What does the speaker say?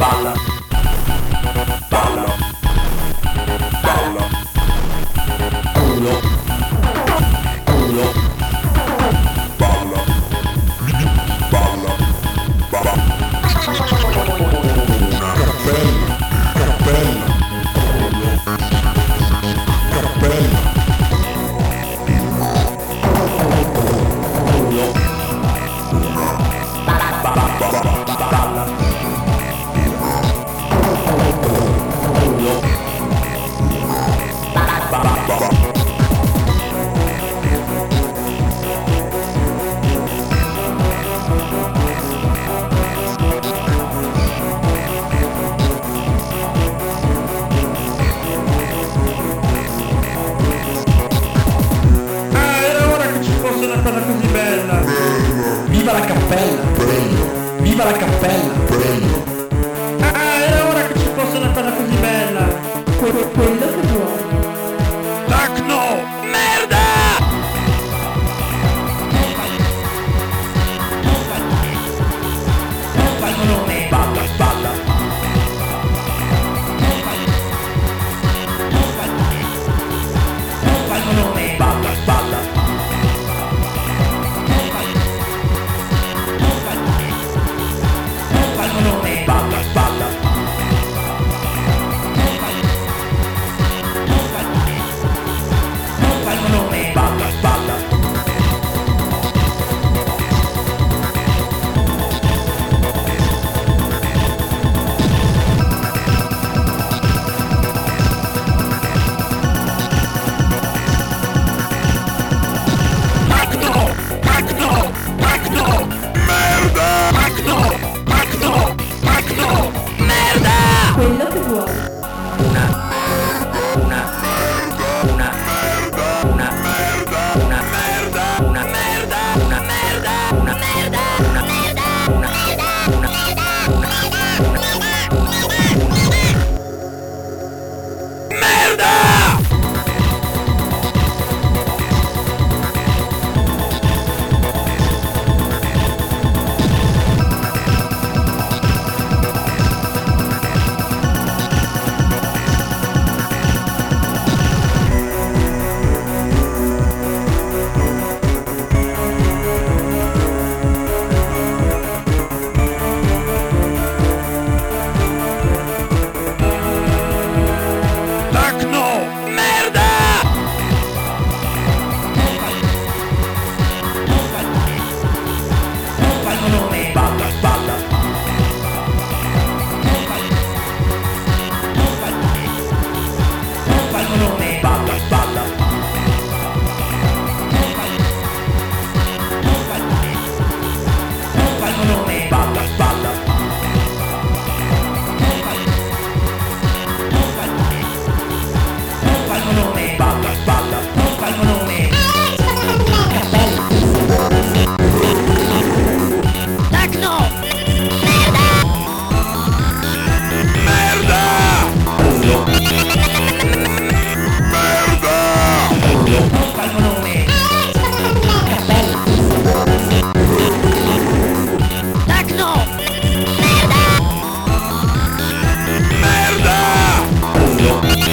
balla, balla, balla, culo, culo, balla, balla, balla. Cappella, cappella, cappella, culo, balla, balla, culo, balla. Una cosa così bella. Viva la cappella. Viva la cappella. Era ora che ci fosse una cosa così bella. Quello che vuoi. Tecno, merda! Balla, balla. Balla, balla. Balla, balla. Balla, balla. Magno, Magno, Magno, merda! Magno, Magno, Magno, merda! Quello che vuoi. Una merda, una merda, una merda, una merda, una merda, una merda, una merda, una merda, una merda, una merda, una merda. Tecno, merda! Balla, balla. Balla, balla. Balla, balla. Balla, balla. Tecno! Merda! Culo. Merda! Culo. Tecno! Merda! Culo.